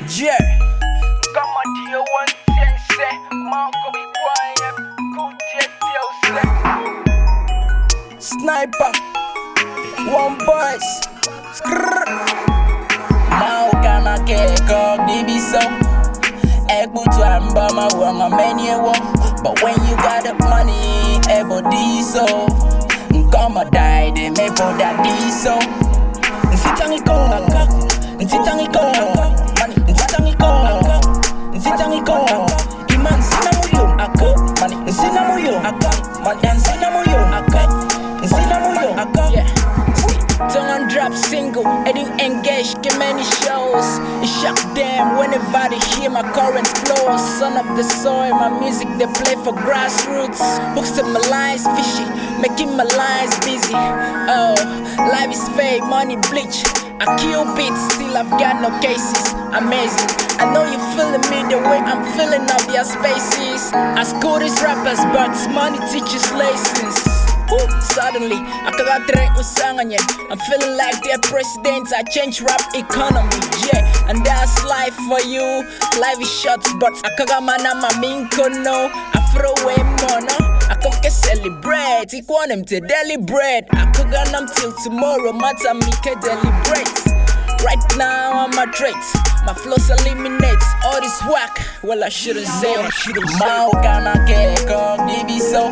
Yeah. Kama ndio wantense, mango bikwanya, kutetiose. Sniper. One boys. Skrrr. Now kama keko dibiso. Egbutu ambama wanga many wo. But when you got the money, ebo diso. Nkama die, they may put that diso. Nsitangiko, nsitangiko, mani, nsitangiko, nsitangiko. Iman sinamuyo, mani, nsinamuyo, mani, nsinamuyo, nsinamuyo. Yeah. Turn on drop single, heading engaged, get many shows. It shock them whenever they hear my current flows. Son of the soil, my music they play for grassroots. Books to my lines fishy, making my lines busy. Oh, life is fake, money bleach. I kill beats, still I've got no cases. Amazing, I know you feeling me the way I'm feeling up their spaces. As good as rappers, but money teaches lessons. Ooh, suddenly, I got track with Sanganye. I'm feeling like their presidents. I change rap economy, yeah. And that's life for you. Life is short, but I got my minko no. I throw away mono. I cook celebrate. I want them to deliberate. I cook on them till tomorrow. Matter me can deliberate. Right now I'm a traits. My flows eliminates all this whack. Well, I shouldn't say. Mao kama keko dibiso.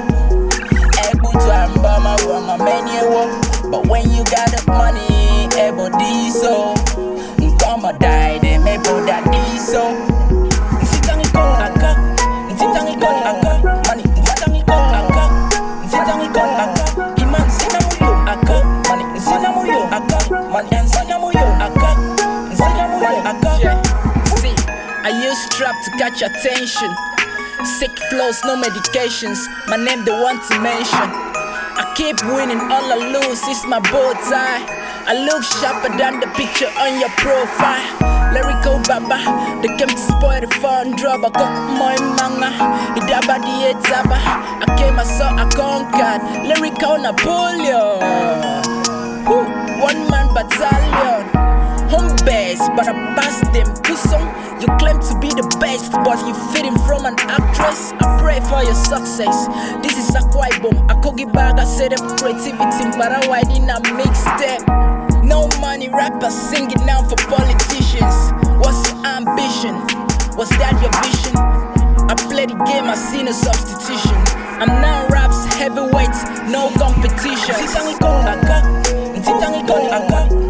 But when you got the money, ebo diso. Nkama die, they may put that diso. Nsitangiko, nsitangiko, mani, nsitangiko, iman sinamuyo, mani, nsinamuyo, mani, nsinamuyo, yeah. See, I use trap to catch attention. Sick flows, no medications. My name they want to mention. I keep winning, all I lose is my bow tie. I look sharper than the picture on your profile. Lyrical baba, they came to spoil the fun drop. I got my manga, idaba di etaba. I came, I saw, I conquered. Lyrical Napoleon. Woo. One man battalion. Home base, but I passed them. Kusong, you claim to be the best, but you feeding from an actress. I pray for your success. This is a quiet bomb. I could give back, I set up creativity, but I wide in a mixtape. No money rappers singing now for politicians. What's your ambition? Was that your vision? I play the game, I seen a substitution. I'm now raps heavyweight, no competition. Nsitangiko,